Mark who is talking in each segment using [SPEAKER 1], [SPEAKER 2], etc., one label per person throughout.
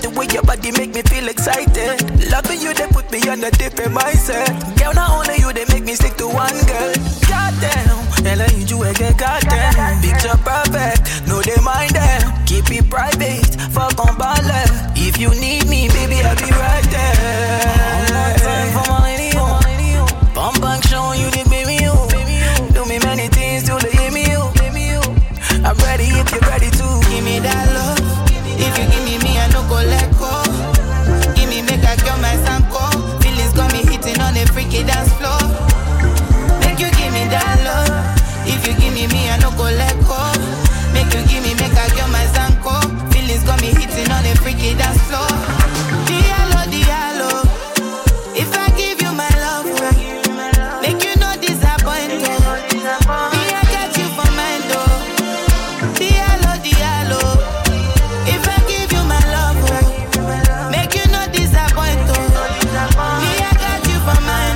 [SPEAKER 1] the way your body make me feel excited. Loving you, they put me on a different mindset. Girl, not only you, they make me stick to one girl. Goddamn, and I need you again, goddamn. Picture perfect, no they mind them. Keep it private, fuck on ballet. If you need me, baby, I'll be right there. One more time for my lady, bump back, showing you the baby, you. Do me many things till they hear me, you. I'm ready if you're ready to.
[SPEAKER 2] Give me that love. If you give me, I no go let go. Give me, make I girl my sanko. Feelings got me hitting on a freaky dance floor. Make you give me that love. If you give me, I no go let go. Make you give me, make I girl my sanko. Feelings got me hitting on a freaky dance floor. Diallo, diallo. If I give you my love, make you no disappoint. Me, I got you for mine, though. Diallo, diallo. If I give you my love, make you no disappoint. Me, I got you for mine,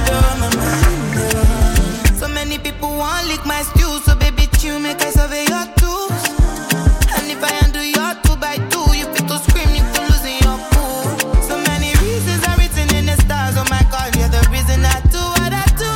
[SPEAKER 2] though. So many people want lick my stew, so baby, chew, make I survey your tools. And if I undo your 2x2, you fit to scream, you to losing your cool. So many reasons are written in the stars. Oh my God, you're the reason I do what I do.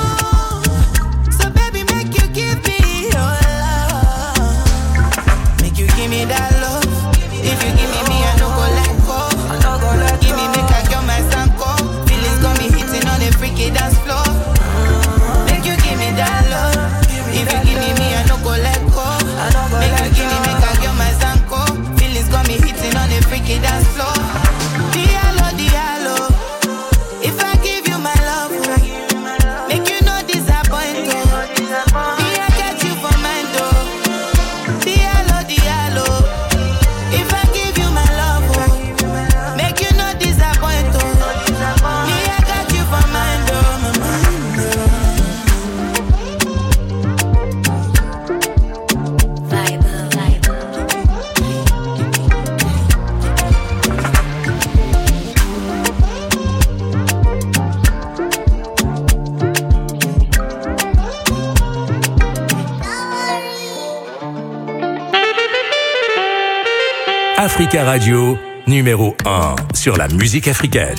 [SPEAKER 2] So baby, make you give me your love. Make you give me that love. If you give me, I no go let go. Give me, make I girl my sanko. Feelings got me hitting on a freaky dance floor. Make you give me that love. If you give me, I no go let go. Make you give me, make I girl my sanko. Feelings got me hitting on a freaky dance floor. Diallo, diallo. If I give you my love, make you no disappoint. Me, I got you for mine, though. Diallo, diallo. If I give you my love, make you no disappoint. Me, I got you for mine, though.
[SPEAKER 3] Africa Radio, numéro 1 sur la musique africaine.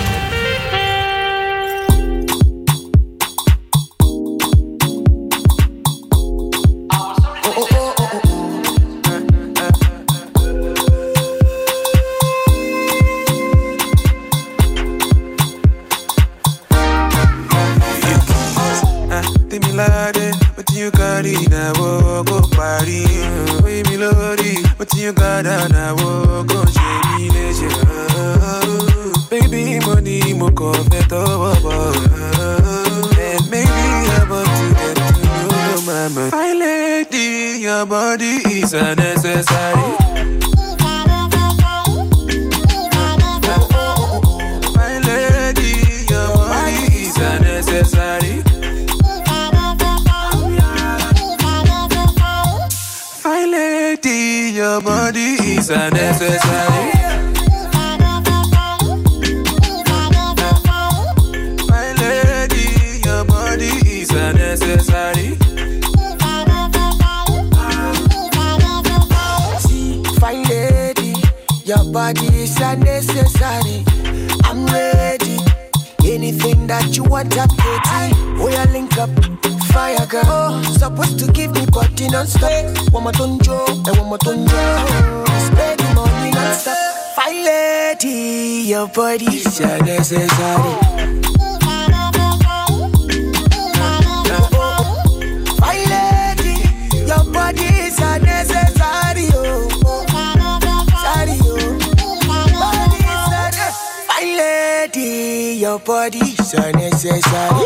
[SPEAKER 4] Your body so necessary.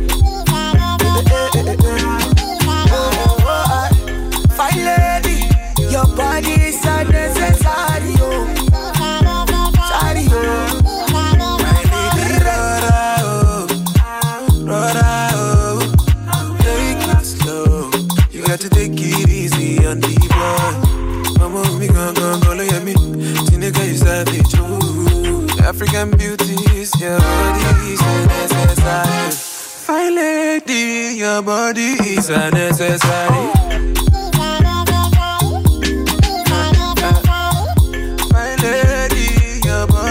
[SPEAKER 4] Fine lady, your body is so necessary. Sorry, take it slow. You got to take it easy on the boy. Mama, me gon' go look at me. Tineka, you savage, African beauties, your body is necessary. Fine lady, your body is necessary. Fine lady, your body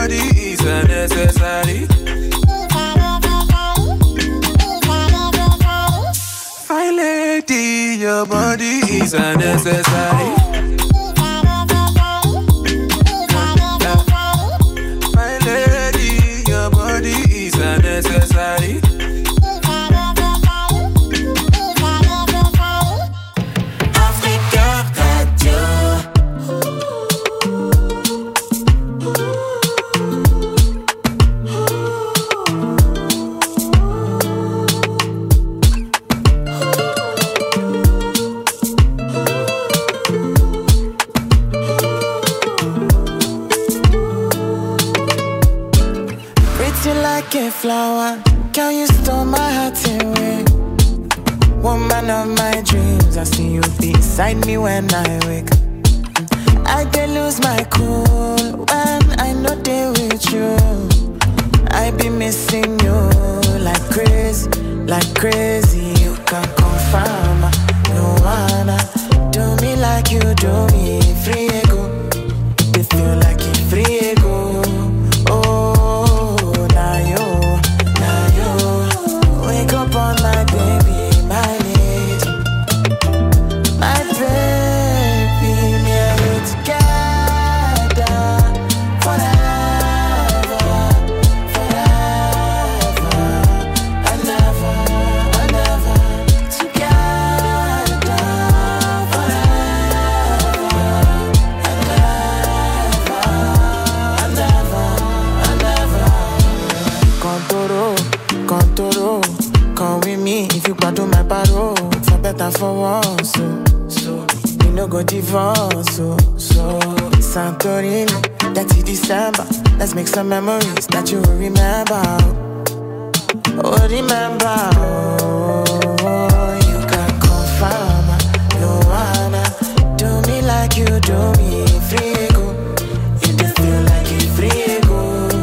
[SPEAKER 4] your body is unnecessary. My lady, your body is unnecessary.
[SPEAKER 2] Flower, can you store my heart away? Woman of my dreams, I see you beside me when I wake. I can lose my cool when I know they with you. I be missing you like crazy, like crazy. You can confirm, no wanna do me like you do me. Free ego, they feel like you free ego. Up on my baby, my lady, my baby, me and you together forever, forever, and never, together forever, and never. Contoro. Come with me if you got to my parole. For better, for worse. So you no go divorce. So Santorini, that's in December. Let's make some memories that you will remember. Oh, remember. Oh, you can confirm. No wanna do me like you do me. Free ego, you just feel like you free ego.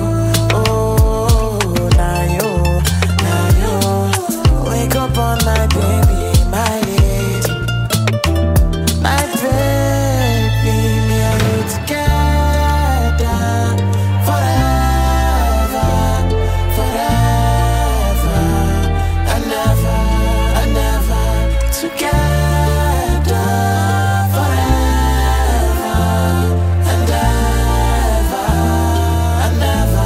[SPEAKER 2] On my baby, my lady, my baby, me and you together forever, forever, and never, together forever, and never.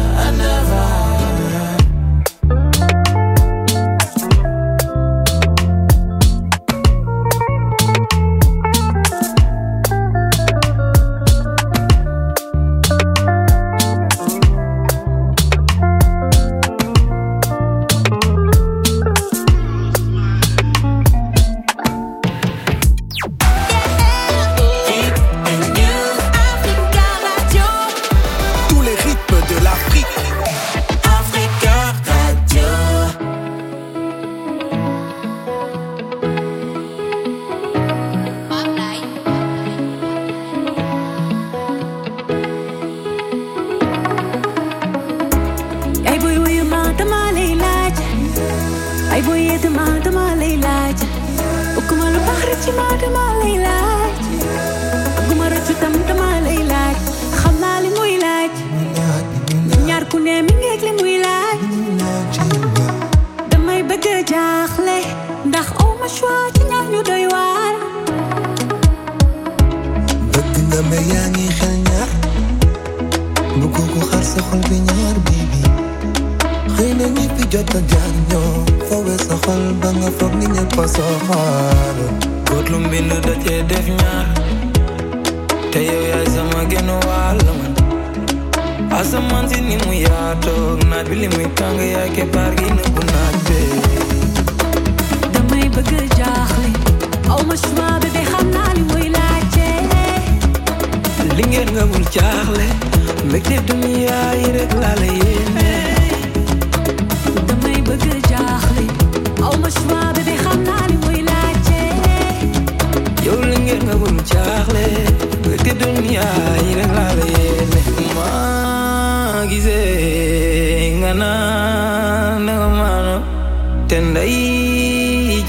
[SPEAKER 5] Tendai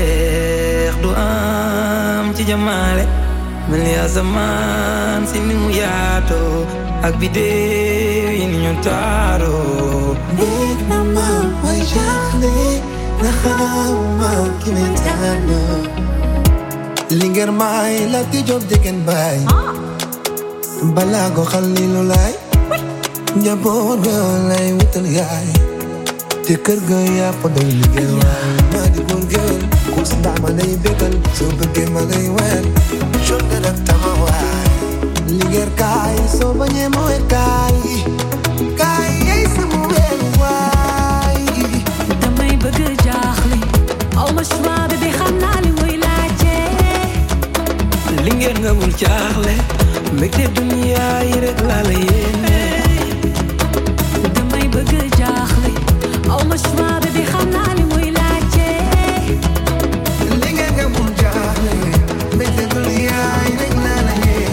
[SPEAKER 5] jiseex du am ci jamaale mel ni asamaan si ni mu yaatoo ak biddew yi ni ñu taaroo.
[SPEAKER 2] Big na ma way jaaxle
[SPEAKER 4] Nahama kinitana Linger mai lati job diken bay Balago khalilu lay Njabor ga lay wutal yaay Te kër ga yaa fa doon liggéey waay maa di góor gël kus ndaa ma lay bégal soo bëggee ma lay wel jot na nag tama waay Linger kaay soo bañee ma weer kaay kaay yey sama weer waay
[SPEAKER 6] damay bëgg jaaxle aw ma choix bébé xam naa li muy laajte
[SPEAKER 5] Linger nga bul jaaxle mbégte dunya yi rek laa la yéene
[SPEAKER 6] damay bëgg jaaxle aw ma choix bébé xam naa li muy laajte
[SPEAKER 4] Linger nga bul jaaxle mbégte dunya yi rek laa la yéene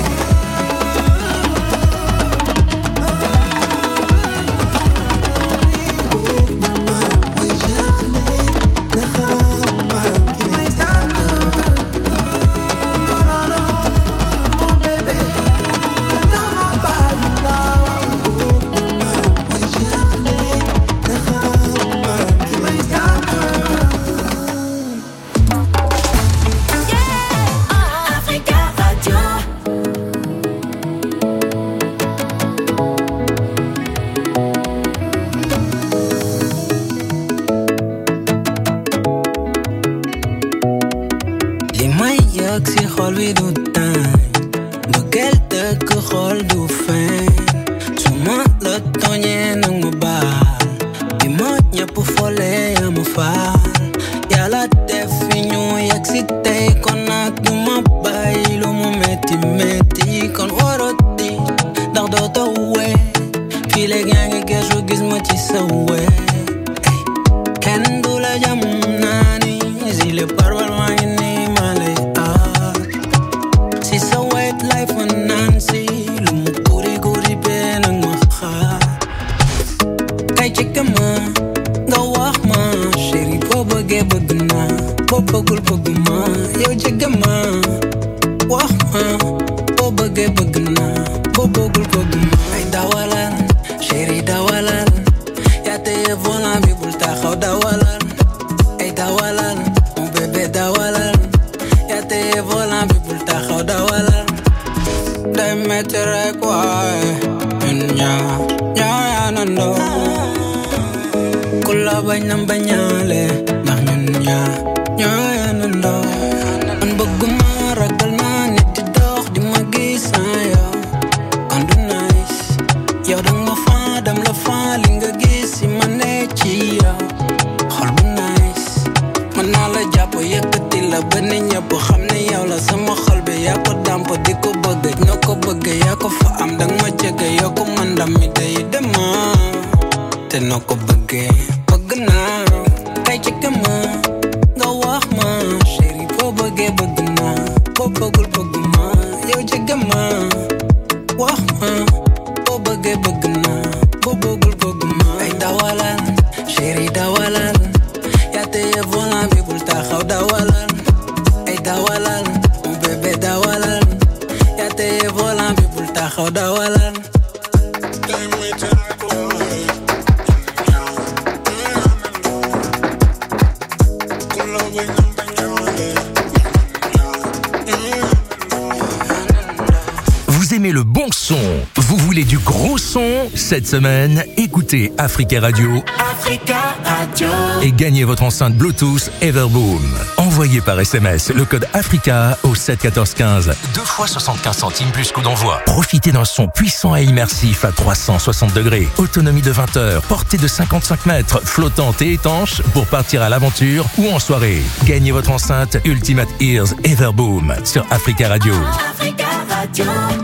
[SPEAKER 3] Vous aimez le bon son, vous voulez du gros son? Cette semaine, écoutez Africa Radio.
[SPEAKER 1] Africa Radio.
[SPEAKER 3] Et gagnez votre enceinte Bluetooth Everboom. Envoyez par SMS le code Africa au 7 14 15. 2 fois 75 centimes plus coût d'envoi. Profitez d'un son puissant et immersif à 360 degrés. Autonomie de 20 heures, portée de 55 mètres, flottante et étanche pour partir à l'aventure ou en soirée. Gagnez votre enceinte Ultimate Ears Everboom sur Africa Radio.
[SPEAKER 1] Africa Radio.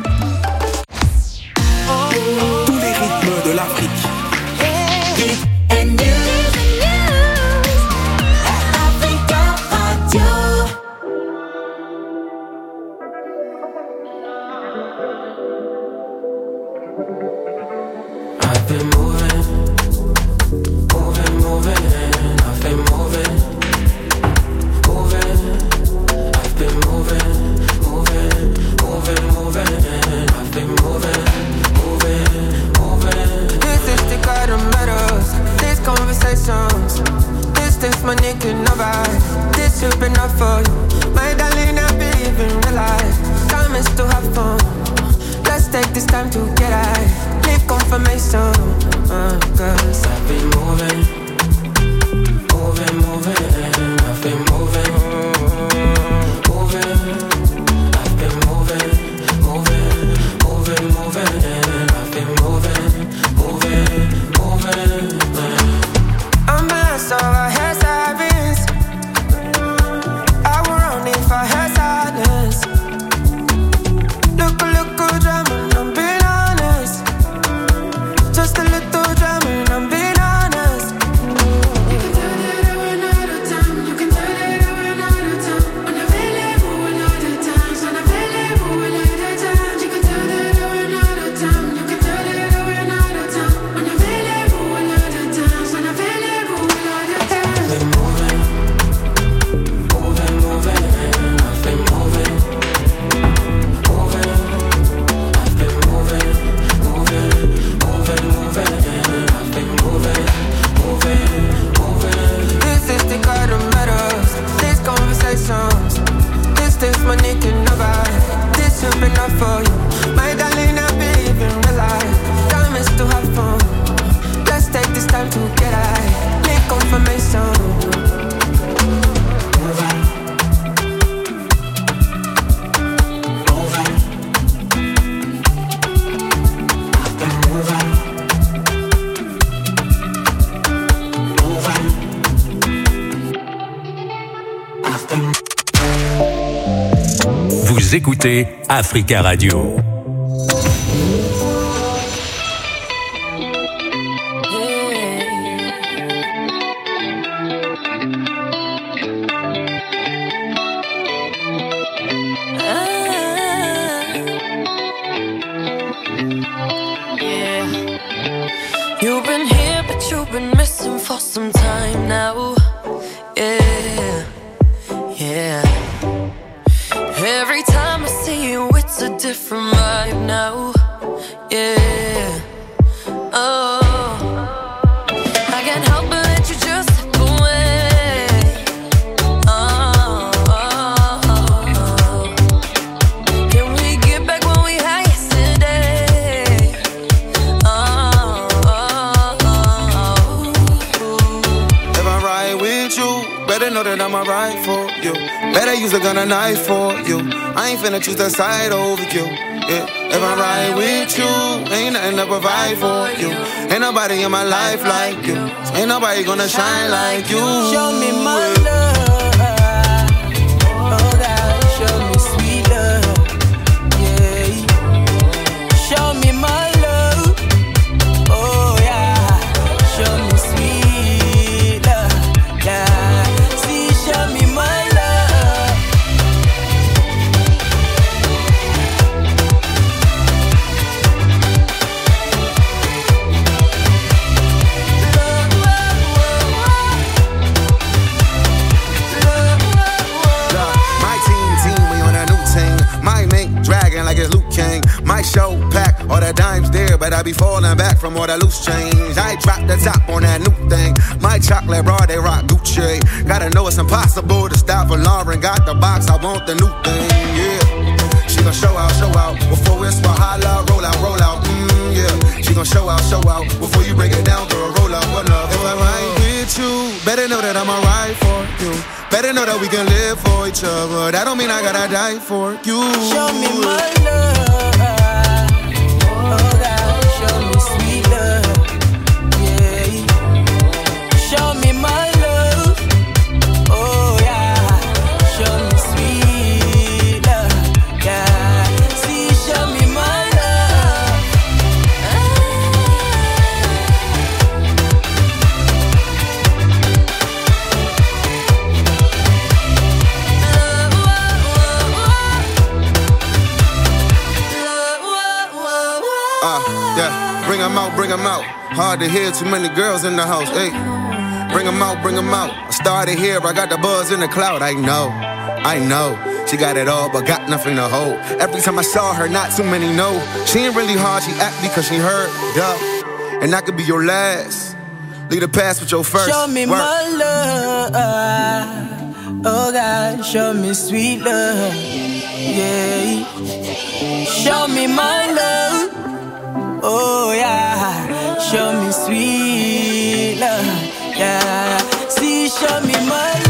[SPEAKER 7] Tous les rythmes de l'Afrique.
[SPEAKER 8] I've been moving, moving, moving. I've been moving, moving. I've been moving, moving, moving, moving.
[SPEAKER 9] Distance money can never hide. This should be enough for you. My darling, I've been living real life. Time is to have fun. Let's take this time to get high. Leave confirmation, cause
[SPEAKER 8] I've been moving, moving, moving. I've been moving, moving. I've been moving, moving, moving, moving. I've been moving, moving, moving.
[SPEAKER 9] I'm bad, so I had sirens. I will run if I had silence. Look, good drama, I'm being honest. Just a little drama, I'm being honest. You can turn it over another time. You can turn it over another time. Unavailable another time. Unavailable another time. You can turn it over another time. You can turn it over another time. Unavailable another time. Unavailable another time.
[SPEAKER 8] I've been moving, moving, moving. I've been moving, moving. I've been moving, moving, moving, moving. I've been moving, moving, moving.
[SPEAKER 9] This is the kind of matters. These conversations. Distance money can never hide. This should be enough for you. My darling, I've been living real life. Time is to have fun. Let's take this time to get high. Need confirmation.
[SPEAKER 3] Vous écoutez Africa Radio.
[SPEAKER 10] You've been here, but you've been missing for some time now. Yeah, yeah. Every time I see you, it's a different vibe now. Yeah, oh. I can't help but let you just slip away. Oh, oh, oh. Can we get back what we had yesterday? Oh, oh, oh.
[SPEAKER 4] If I ride with you, better know that I'ma ride for you. Better use a gun and knife for you. I ain't finna choose the side over you. Yeah. If I ride with you, ain't nothing to provide for you. Ain't nobody in my life like you. Ain't nobody gonna shine like you.
[SPEAKER 9] Show me my love. Oh God, show me sweet love. Yeah. Show me my love. Oh yeah. Show me sweet love. Yeah. See, show me my love.
[SPEAKER 4] Like it's Luke King, my show pack, all the dimes there, but I be falling back from all the loose change. I drop the top on that new thing, my chocolate bra, they rock Gucci. Gotta know it's impossible to stop for Lauren. Got the box, I want the new thing, yeah. She gon' show out, before it's Wahala, roll out, yeah. She gon' show out, before you break it down, girl, roll out, what love. If I ride with you, better know that I'ma ride for you. Better know that we can live for each other. That don't mean I gotta die for you.
[SPEAKER 9] Show me my love. Oh God, show me sweet love. Yeah. Show me my love. Oh yeah. Show me sweet love. Yeah. See, show me my love.
[SPEAKER 4] Yeah, bring 'em out. Hard to hear, too many girls in the house. Hey, bring 'em out. I started here, I got the buzz in the cloud. I know. She got it all, but got nothing to hold. Every time I saw her, not too many know. She ain't really hard, she act because she heard. Duh, and I could be your last. Leave the past with your first.
[SPEAKER 1] Show me more love. Oh God, show me sweet love. Yeah. Show me my love. Oh yeah. Show me sweet love. Yeah. See, show me my love.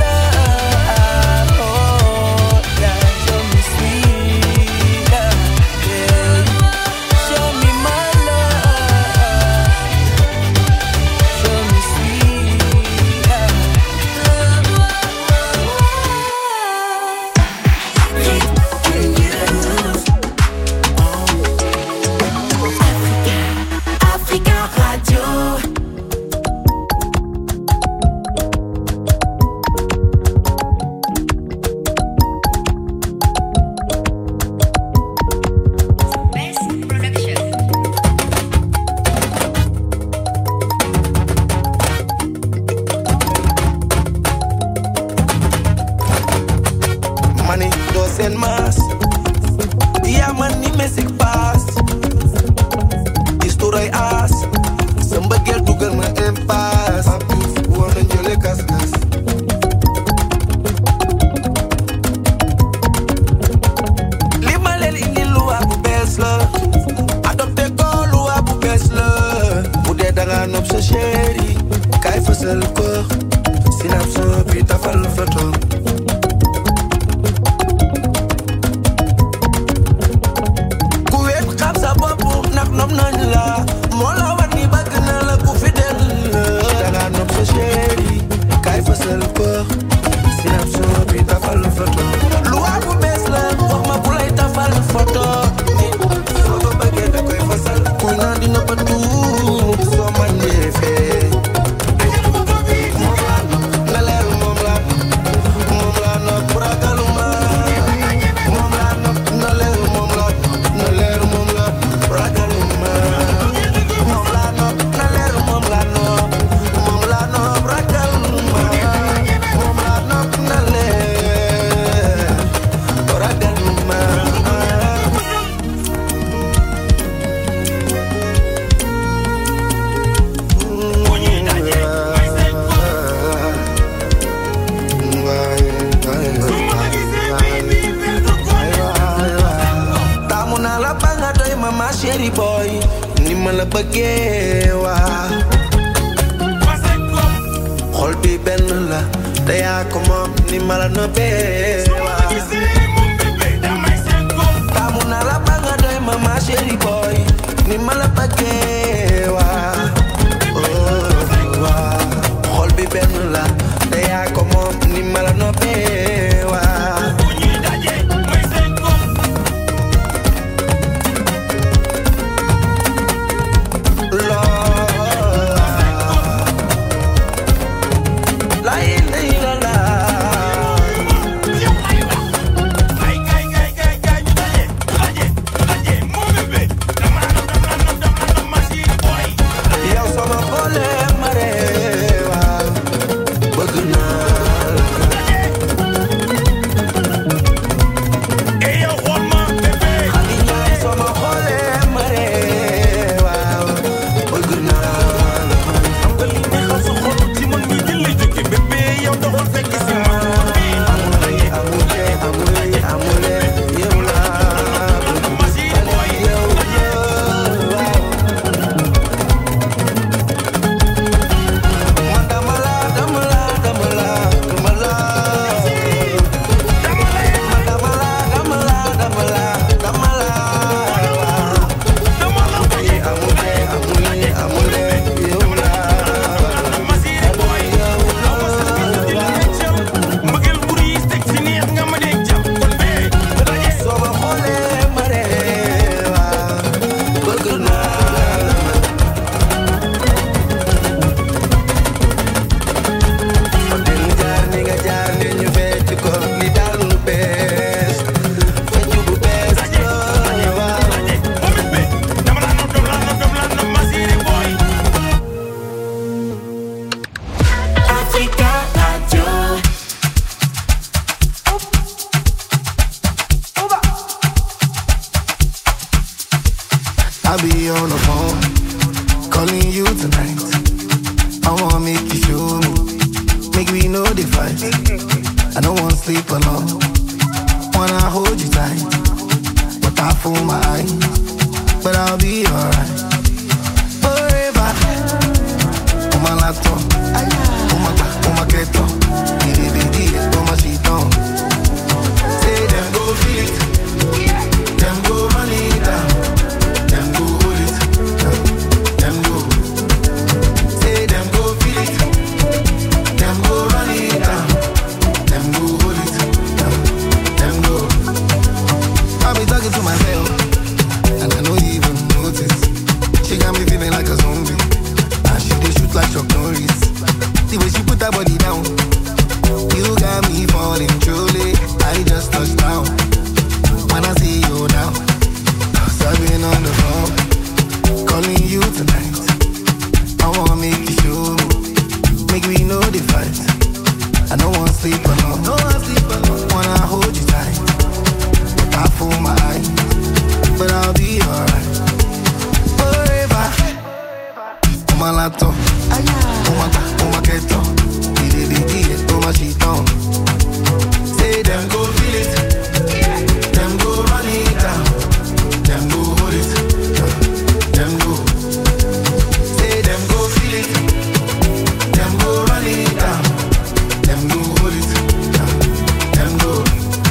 [SPEAKER 11] fight. I don't want to sleep alone. Wanna hold you tight, but I fool my eyes. But I'll be alright. Forever. On my laptop, on my keto, on my sheet on. Say them go feel it, them go run it down, them go hold it, them go. Say them go feel it, them go run it down, them go hold it, them go. I'll be talking to myself, and I know you even notice. She got me feeling like a zombie, and she dey shoot like Chuck Norris. The way she put her body down, you got me falling truly. I just touched down. When I see you now, I've been on the phone, calling you tonight. I wanna make you show me, make me know the fight. I don't wanna sleep alone, wanna hold you tight. I fool my eyes, but I'll be alright. Forever. On my laptop, on my keto, on my sheet on. Say them go feel it, them go run it down, them go hold it, them go. Say them go feel it, them go run it down, them go hold it, them go.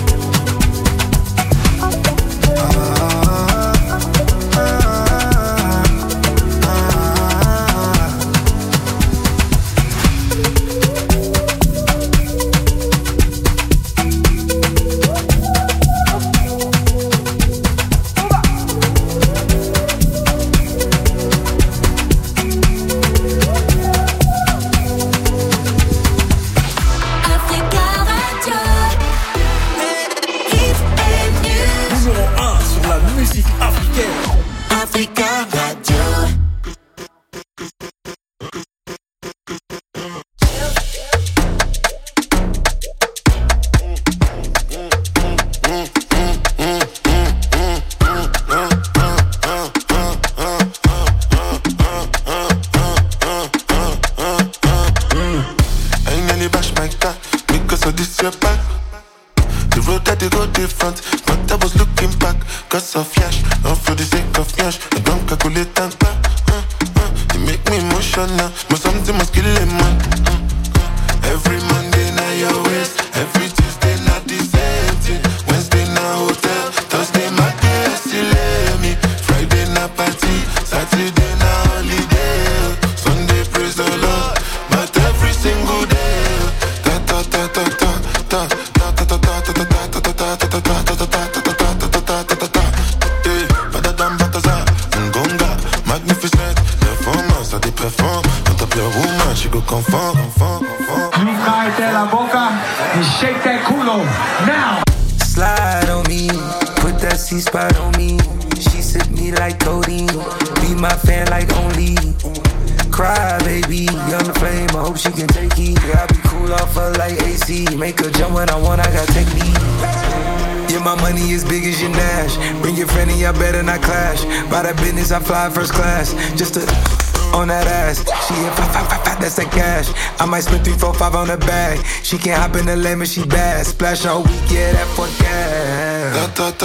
[SPEAKER 12] I fly first class, just to on that ass. She hit 5, that's that cash. I might spend 3, 4, 5 on the bag. She can't hop in the lane, but she bad. Splash all week, yeah, that for gas.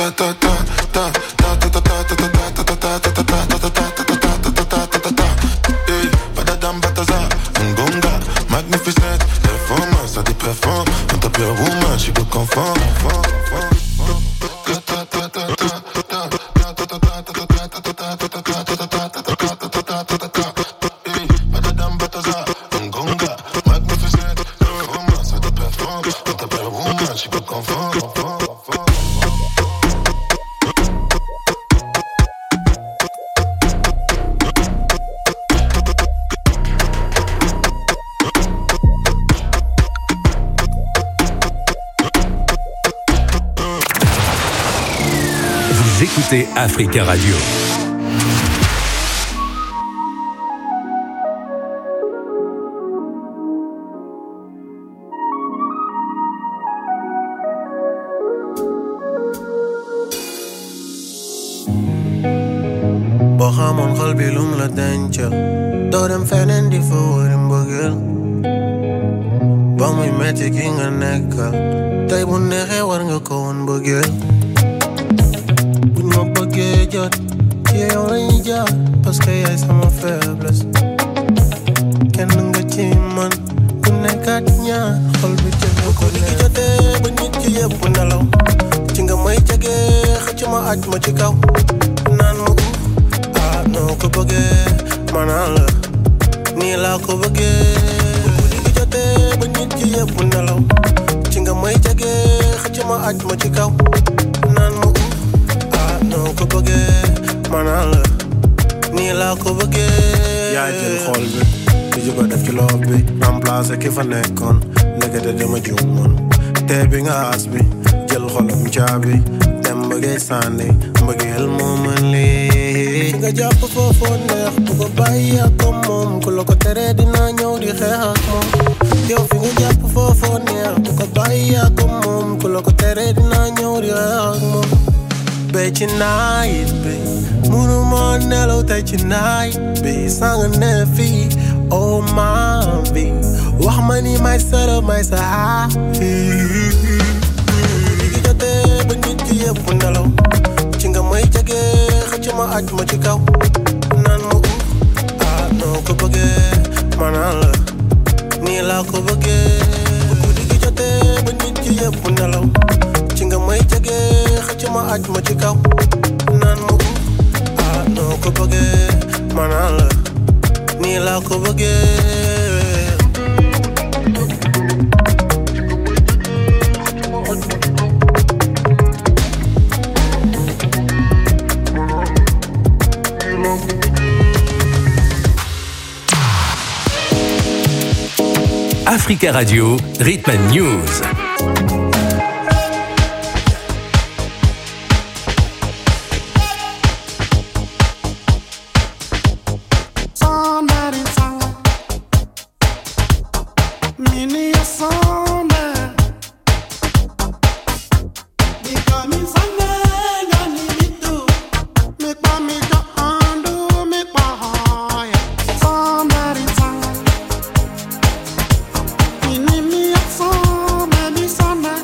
[SPEAKER 13] Magnificent, performance, ça déperforme. Quand t'as peur woman, she go conform.
[SPEAKER 3] écoutez Africa Radio.
[SPEAKER 14] boo xamoon xol bi lum la dencal doo dem feneen di fa wëri mbëggeel ba ba muy metti ki nga nekkal tey bu neexee war nga ko woon bëggee buñ ma bëggee jot ci yow lañuy jaar parce que yaay sama faiblesse kenn nga ci man ku nekkat ñaar xol bi jël ko li gi jotee ba nit ci yëpp nelaw ci nga may jege xëcc ma aj ma ci kaw naan ma ah noo ko bëggee manaan la nii laa ko bëggee li gi jotee ba nit ci yëpp nelaw ci nga may jege xëcc ma aj ma ci kaw naan ma ah noo ko bëggee manaan la nii laa ko bëggee yaa jël xol bi di ko def ci loob bi remplacer ki fa nekkoon ndekete dama juum man tee bi nga as bi jël xolam caabi dem bëggee sànni mbëggeel moo mën lii nga jàpp foofoo neex bu ko bàyyi ak ko moom ku la ko teree dinaa ñëw di xeex ak moom yow fi nga jàpp foofoo neex bu ko bàyyi ak ko moom ku la ko teree dinaa ñëw di xeex ak moom béy ci naayit bi munu moo nelaw tey ci naayit bi sanga ne fii oh my bi wax ma ni may sara may sa li gi jotee ba nit ci yëpp nelaw ci nga may jege xëcc ma aj ma ci kaw naan ma ah noo ko bëggee manaan la nii laa ko bëggee li gi jotee ba nit ci yëpp nelaw ci nga may jege xëcc ma aj ma ci kaw naan ma ah noo ko bëggee manaan la nii laa ko bëggee
[SPEAKER 3] Africa Radio, Rhythm and News.
[SPEAKER 15] Sana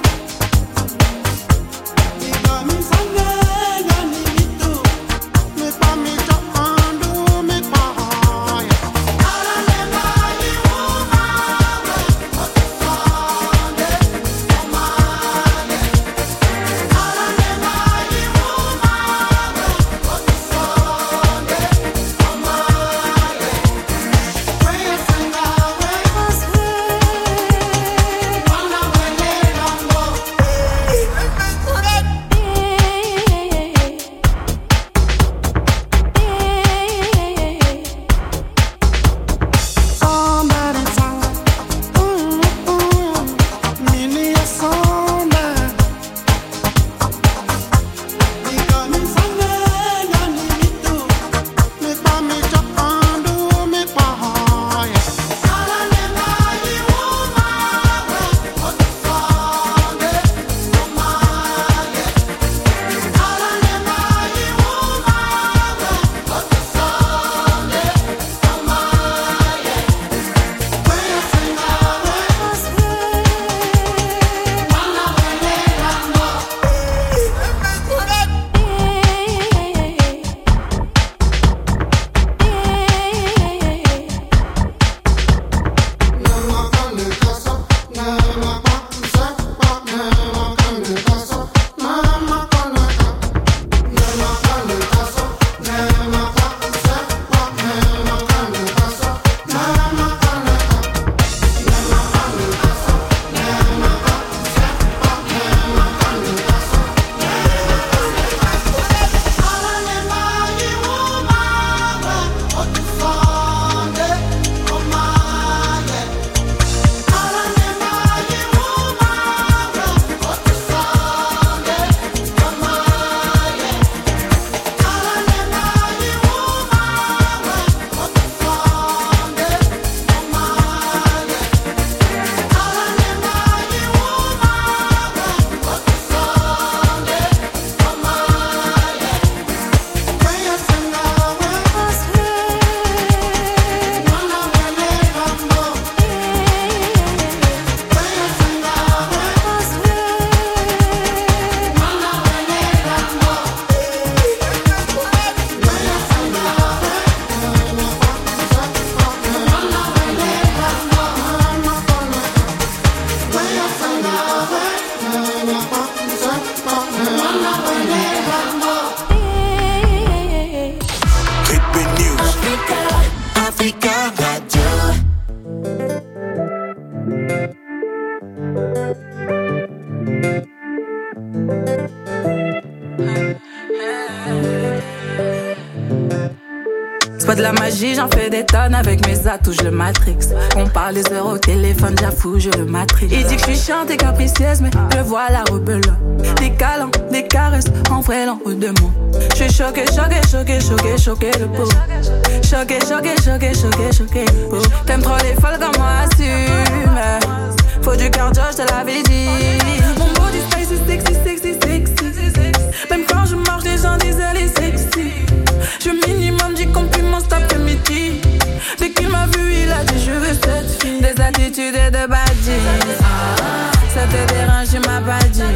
[SPEAKER 15] C'est pas de la magie, j'en fais des tonnes avec mes atouts, je le matrix. On parle des heures au téléphone, j'avoue, je le matrix. Il dit que je suis chiante et capricieuse, mais le voilà rebelle. Des câlins, des caresses, en vrai l'en haut de moi. Je suis choquée, choquée, choquée, choquée, choquée de peau. Choquée, choquée, choquée, choquée, choquée de peau. T'aimes trop les folles comme moi, assume. Faut du cardio, je te l'avais dit. Mon body spicy, sexy, sexy, sexy. Même quand je marche, les gens disent elle est sexy. Je minimum 10 compliments cet après-midi. Dès qu'il m'a vu, il a dit je veux cette fille. Des attitudes et de badges. Ça te dérange, il m'a pas dit.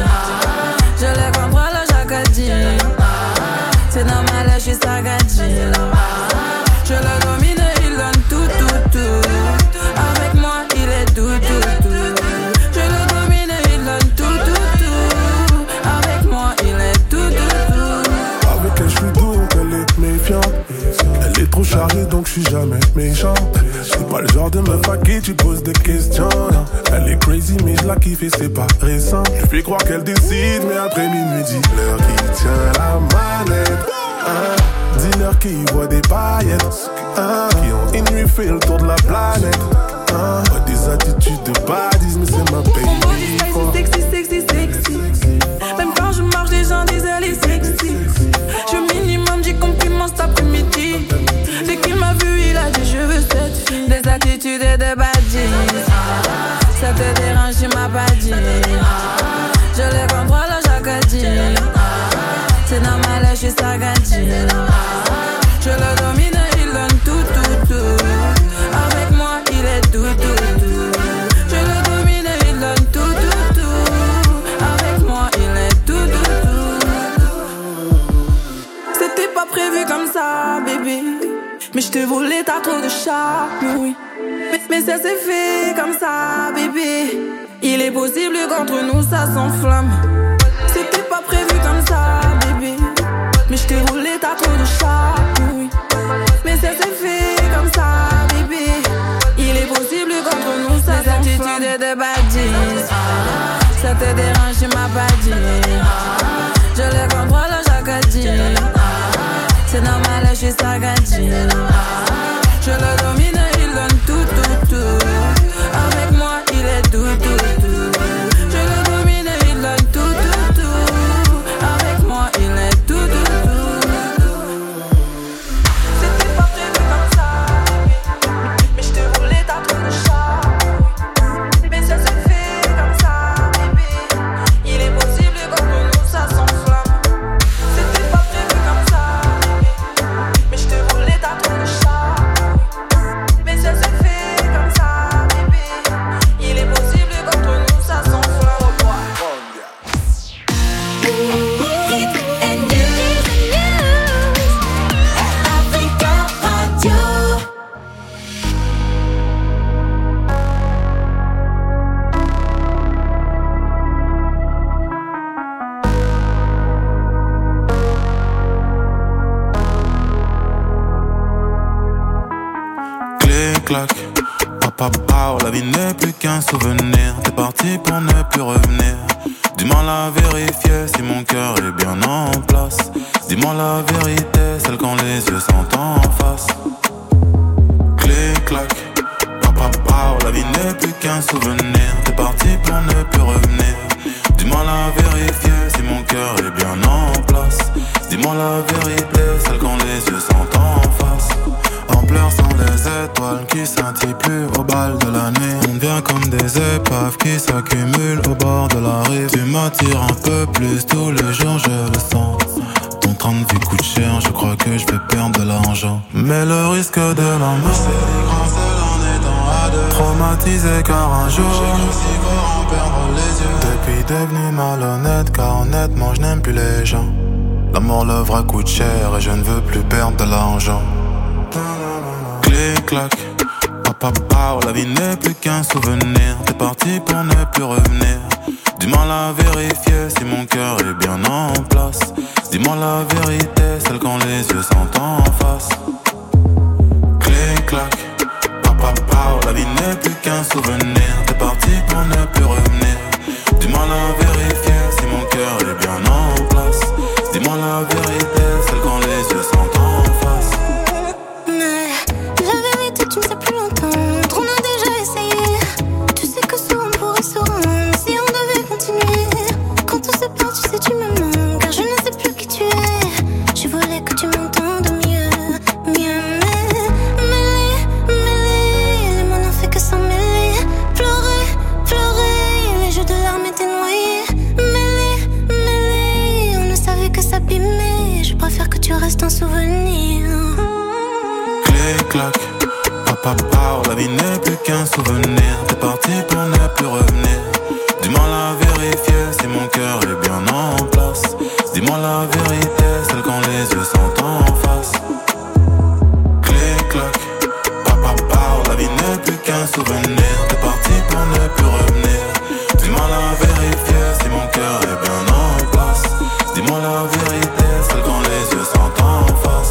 [SPEAKER 15] Je les contrôle chaque dit. C'est normal, je suis sagadi. Je le domine, il donne tout, tout, tout. Avec moi, il est tout, tout, tout. Je le domine, il donne tout, tout, tout. Avec moi, il est tout, tout, tout.
[SPEAKER 16] Avec elle, je suis doux, elle est méfiante. Elle est trop chargée, donc je suis jamais méchant. C'est pas le genre de meuf à qui tu poses des questions. Non. Elle est crazy, mais je la kiffe et c'est pas récent. Je fais croire qu'elle décide, mais après minuit, dis-leur qui tient la manette. Dis-leur qui voit des paillettes. Qui ont une fait le tour de la planète. Des attitudes de badis, mais c'est ma baby.
[SPEAKER 15] Sexy, sexy, sexy. Même quand je marche, les gens disent elle est sexy. Je minimum 10 compliments cet après-midi. Dès qu'il m'a vu, il a dit je veux cette fille. Des attitudes et de badis. Ça te dérange, il m'a pas dit. Je les contrôle chaque dit. C'est normal, je suis sagadi. Je le domine, il donne tout, tout, tout. Avec moi, il est tout, tout, tout. Je le domine, il donne tout, tout, tout. Avec moi, il est tout, tout, tout. C'était pas prévu comme ça, bébé. Mais je te voulais, t'as trop de charme, oui. Mais ça s'est fait comme ça, bébé. Il est possible qu'entre nous, ça s'enflamme. C'était pas prévu comme ça, bébé. Mais je te voulais, t'as trop de charme, oui. Mais ça s'est fait comme ça, bébé. Il est possible qu'entre nous, ça s'enflamme. Des attitudes de badis. Ça te dérange, il m'a pas dit. Je les contrôle chaque dit. C'est normal, je suis sagadi. Je le domine, il donne tout, tout, tout. Avec moi, il est tout, tout, tout. Je le domine, il donne tout, tout, tout. Avec moi, il est tout, tout, tout. C'était pas prévu comme ça, mais je te voulais, t'as trop de charme. Mais ça se fait comme ça, bébé. Il est possible qu'entre nous, ça s'enflamme. C'était pas prévu comme ça, mais je te voulais, t'as trop de charme. Mais ça se fait comme ça, bébé. Il est possible qu'entre nous, ça s'enflamme.
[SPEAKER 13] Clic-clac, papa, la vie n'est plus qu'un souvenir. T'es parti pour ne plus revenir. Dis-moi la vérité, si mon cœur est bien en place. Dis-moi la vérité, celle quand les yeux sont en face. Clic-clac, papa, la vie n'est plus qu'un souvenir. T'es parti pour ne plus revenir. Dis-moi la vérité, si mon cœur est bien en place. Dis-moi la vérité, celle quand les yeux sont en face. En pleurs sans les étoiles qui scintillent plus au bal de la nuit. On devient comme des épaves qui s'accumulent au bord de la rive. Tu m'attires un peu plus tous les jours, je le sens. Ton train de vie coûte cher, je crois que je vais perdre de l'argent. Mais le risque de l'amour, c'est des grands seuls en étant à deux. Traumatisé car un jour j'ai cru si fort en perdre les yeux. Depuis devenu malhonnête car honnêtement je n'aime plus les gens. L'amour le vrai coûte cher et je ne veux plus perdre de l'argent. Clic-clac, Papa, la vie n'est plus qu'un souvenir. T'es parti pour ne plus revenir. Dis-moi la vérifier si mon cœur est bien en place. Dis-moi la vérité, celle quand les yeux sont en face. Clic clac, papa, la vie n'est plus qu'un souvenir. T'es parti pour ne plus revenir. Dis-moi la vérifier si mon cœur est bien en place. Dis-moi la vérité, celle quand les yeux sont en face.
[SPEAKER 17] Mais la vérité tu ne sais plus l'entendre. On a déjà essayé. Tu sais que souvent on pourrait se rendre si on devait continuer. Quand tout se perd tu sais tu me manques. Car je ne sais plus qui tu es. Je voulais que tu m'entendes mieux. Mais les mots n'ont fait que s'en mêler. Pleurer, les jeux de larmes étaient noyés. Mêlés, on ne savait que s'abîmer. Je préfère que tu restes un souvenir.
[SPEAKER 13] Clic clac, papa, la vie n'est plus qu'un souvenir. T'es parti pour ne plus revenir. Dis-moi la vérifier si mon cœur est bien en place. Dis-moi la vérité, celle quand les yeux sont en face. Clic clac, papa, la vie n'est plus qu'un souvenir. T'es parti pour ne plus revenir. Dis-moi la vérifier si mon cœur est bien en place. Dis-moi la vérité, celle quand les yeux sont en face.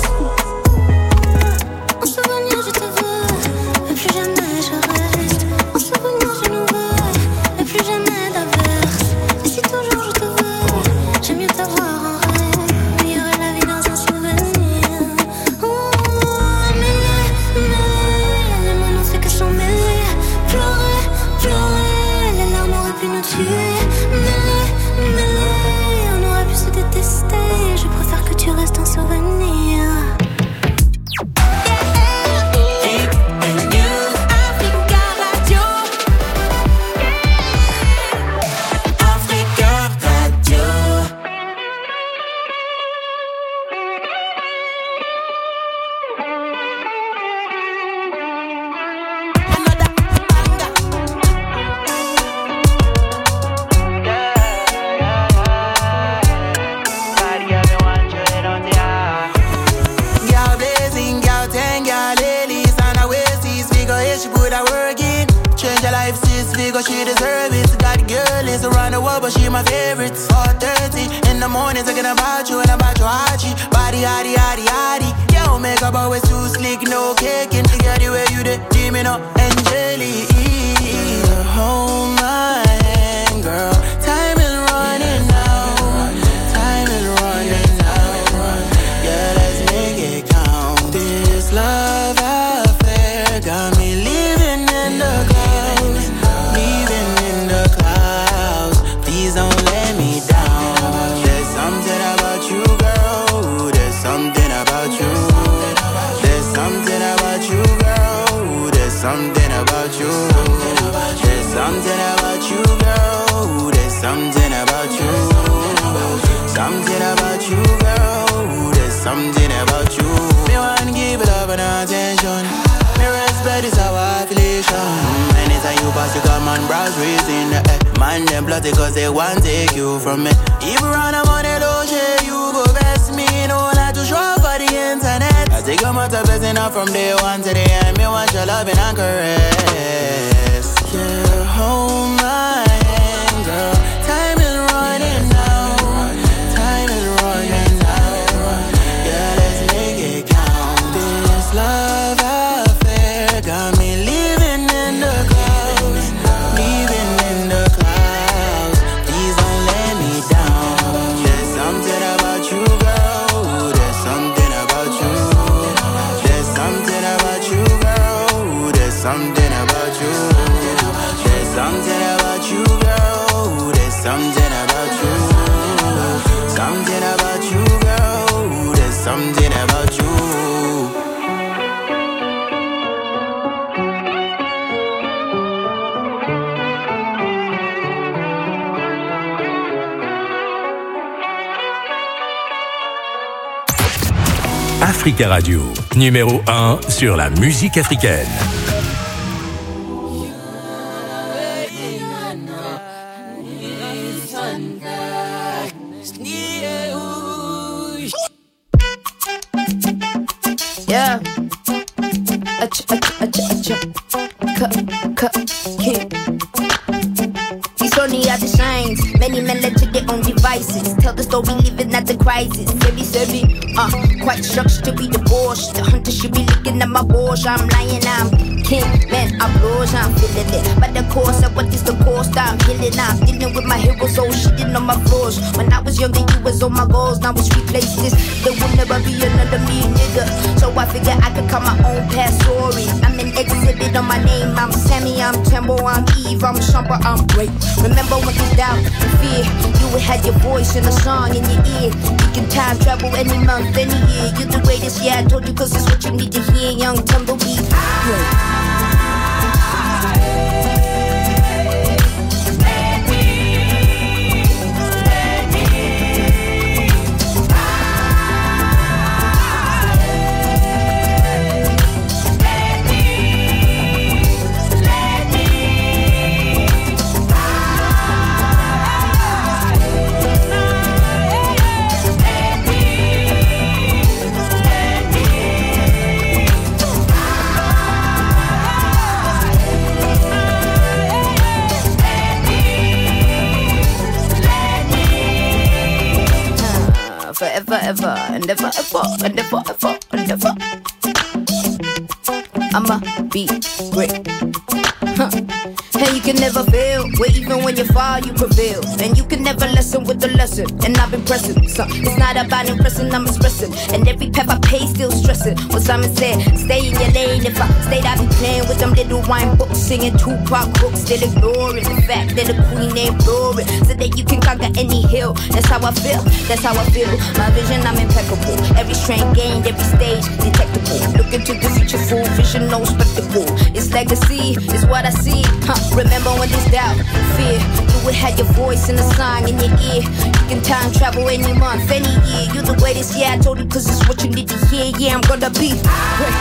[SPEAKER 17] En souvenir je te veux, et plus jamais je reste. En souvenir je nous veux, et plus jamais d'averse. Et si toujours je te veux, j'aime mieux t'avoir en rêve. Meilleure est la vie dans un souvenir. Oh, mêlés, les mots n'ont fait que s'en mêler. Pleurer, les larmes auraient pu nous tuer. Mêlés, on aurait pu se détester. Je préfère que tu restes un souvenir.
[SPEAKER 2] She deserve it. Got girl is around the world, but she my favorite. 4:30 in the morning, talking about you and about your Hachi. Body, yaddy, yaddy, yaddy. Yo, makeup always too slick, no caking. Get the way you did, dreaming up, Angelique. Hold my hand, girl. Time is running out. Time is running out. Yeah, let's make it count. This love affair got me living in the clouds. Don't let me down. There's something about you, girl. There's something about you. There's something about you, girl. There's something about you. There's something about you, girl. There's something about you. Something about you, girl. There's something about you. Me want to give it love and attention. Me respect is our affiliation. Anytime you pass, you come and browse raising the air. Man, them plotty cause they want to take you from me. If you run a money, don't share, you go best me. No like to show up for the internet. I take a matter blessing up from day one to the end. Me want your loving and caress. Yeah, hold my hand, girl. Time is running out. Time is running out. Yeah, let's make it count. This love affair got me living in the clouds. Living in the clouds. Please don't let me down. There's something about you, girl. There's something about you. There's something about you, girl. There's something about you. There's something about you, girl. There's something about you. Something about you, girl. There's something about you.
[SPEAKER 3] Africa Radio, numéro 1 sur la musique africaine.
[SPEAKER 18] Yeah. Acha, acha, acha, acha. it shines. Many men led to their own devices. Tell the story, living at the crisis. Quite structured to be divorced. The hunter should be looking at my Porsche. I'm lying, I'm king, man, I'm rose, I'm feeling it. But the course of what is the cost, I'm killing. I'm dealing with my heroes, so shitting on my floors. When I was younger, you was on my goals. Now it's replaced this. There will never be another me, nigga. So I figure I could cut my own past story. I'm an exhibit on my name. I'm Sammy, I'm Tembo, I'm Eve, I'm Shumper, I'm great. Remember when you doubt and fear, you would have your voice in a song in your ear. You can time travel any month, any year. You're the greatest, yeah, I told you, cause it's what you need to hear. Young Tumbleweed. Forever, ever, and ever, ever, and ever, ever, and ever. I'ma be great. And you can never fail, where even when you fall, you prevail. And you can never lessen with the lesson. And I've been pressing, so it's not about impressing, I'm expressing. And every pep I pay, still stressing. What Simon said, stay in your lane. If I stayed, I'd be playing with them little wine books, singing Tupac books, still ignoring the fact that the queen ain't blurring. So that you can conquer any hill. That's how I feel, that's how I feel. My vision, I'm impeccable. Every strain gained, every stage detectable. Looking to the future, full vision, no spectacle. It's legacy, it's what I see. Remember when there's doubt, fear, you would have your voice in a song in your ear. You can time travel any month, any year. You're the greatest, yeah, I told you, cause it's what you need to hear. Yeah, I'm gonna be great.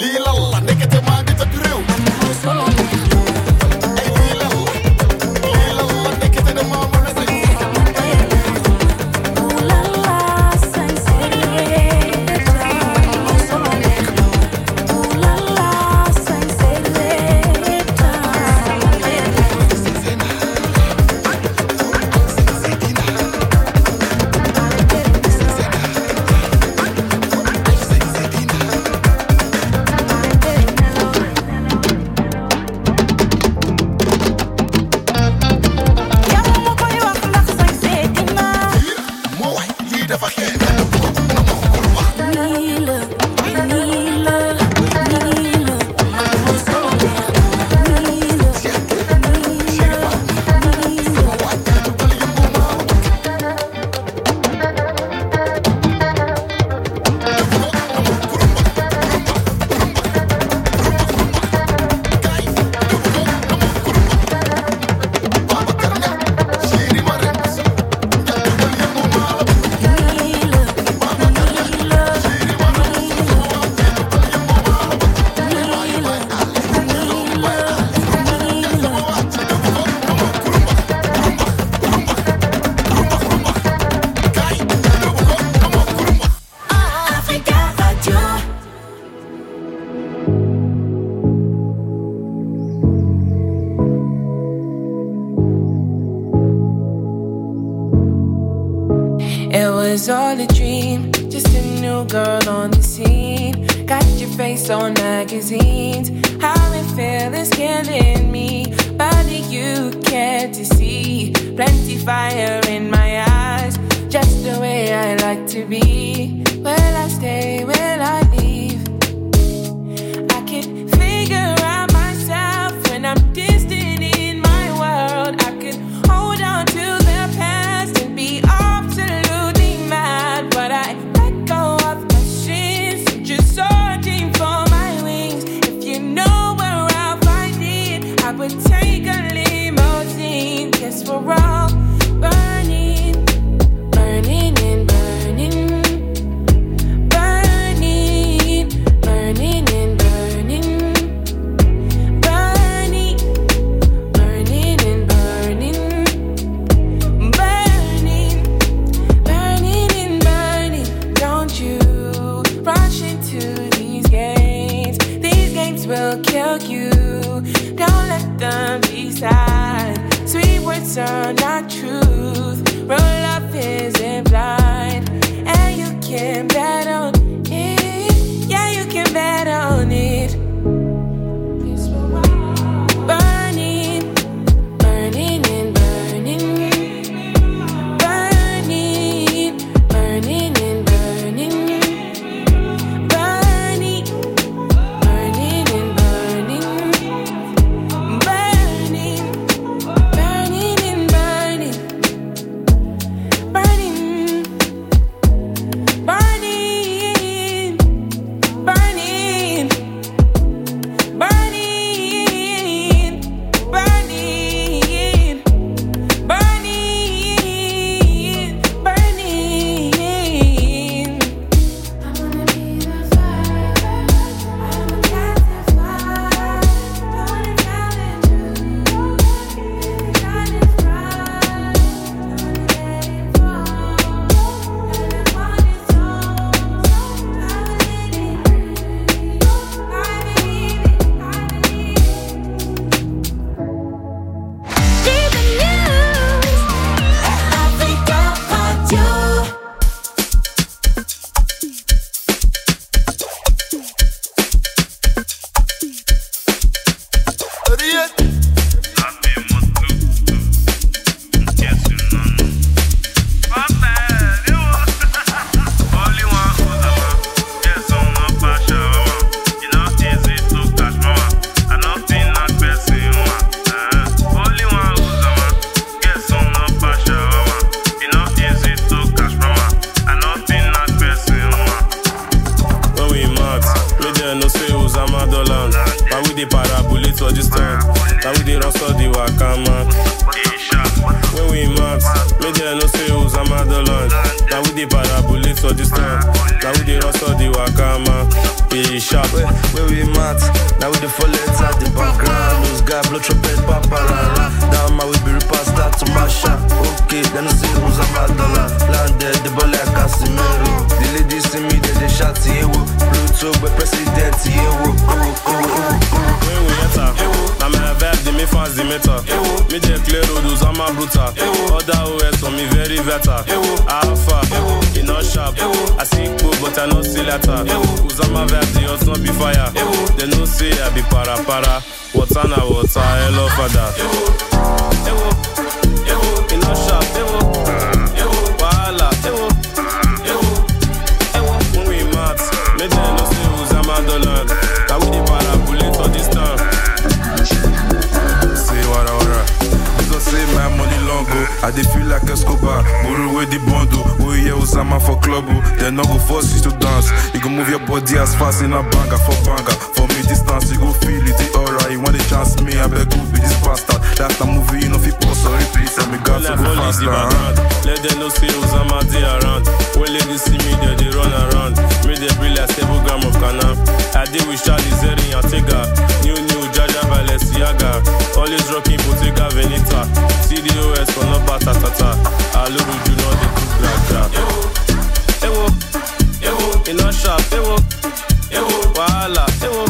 [SPEAKER 19] was all a dream, just a new girl on the scene. Got your face on magazines. How it feels is killing me, but you care to see. Plenty fire in my eyes, just the way I like to be. Will I stay, will I leave? I can figure out myself when I'm distant in my world. I could hold on to the past and be absolutely mad, but I let go of my sins, just searching for my wings. If you know where I'll find it, I would take a limousine. Guess we're all burning, burning and burning, burning, burning and burning, burning, burning and burning, burning, burning and burning. Don't you rush into these games. These games will kill you. Don't let them decide. Sweet words are not truth. Real love isn't blind. And you can bet on it. Yeah, you can bet on it. Burning, burning and burning, burning, burning and burning, burning, burning and burning, burning, burning and burning, burning, burning, burning, burning, burning, burning. I wanna be the fire. I'm a captive fire. I wanna challenge you. The kind of pride. I wanna let it fall. And I want it so. I believe it. I believe it. I believe it.
[SPEAKER 17] Even news, Africa Radio.
[SPEAKER 20] When we mad, me there no say who's a motherland. Now we dey parabulate for this time. Now we dey run so the waka man. When we max, me there no say who's a motherland. Now we the parabolic for this time. Now we the rust of the wakama. Be sharp.
[SPEAKER 21] When we max, now we the full at the background. Those guys blow trumpet, paparara. Now my we be repassed that to my shop. Okay, then no say who's a motherland. Landed the ball like Casimiro. The ladies see me, they shout yeah. Pluto, but president yeah.
[SPEAKER 20] When we enter, now my vibe the me fans the meter. Me dey clear road, I'm a brutal. Other OS on me very better. Alpha, in not sharp. I see cool, but I no see letter. Who's on my vibe, the odds not be fire. They no say I be para. Water na water, hello father. In not sharp, wahala. When we mad, me dey no say who's a motherland. Now we the parabolic for this time.
[SPEAKER 13] Say wara. Say my money long go. I dey feel like Escobar. Buru with the bundle. We hear Osama for club. They no go force you to dance. You go move your body as fast in a banger for banger. For me distance, you go feel it. The aura. You want the chance me, I beg you be this bastard. That's the movie, you know fi pause or repeat. And me got to go faster.
[SPEAKER 20] Let them know say Osama dey around. When ladies see me, they run around. Me they bring like 7 grams of canna. I deal with Charlie Zeri and Tega. New Jaja Balenciaga. Always rocking Bottega Veneta. CDOS for no batatata. Aluru do not the cook like that. In a shop, wahala.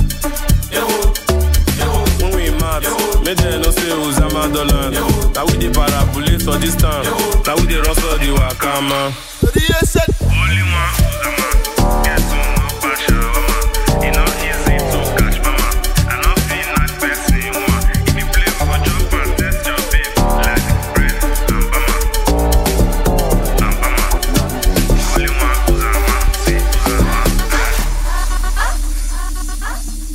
[SPEAKER 20] When we mad, me there no say who's a motherland. Now we the parabolic for this time. Now we the rust of the wakama.
[SPEAKER 21] Only one.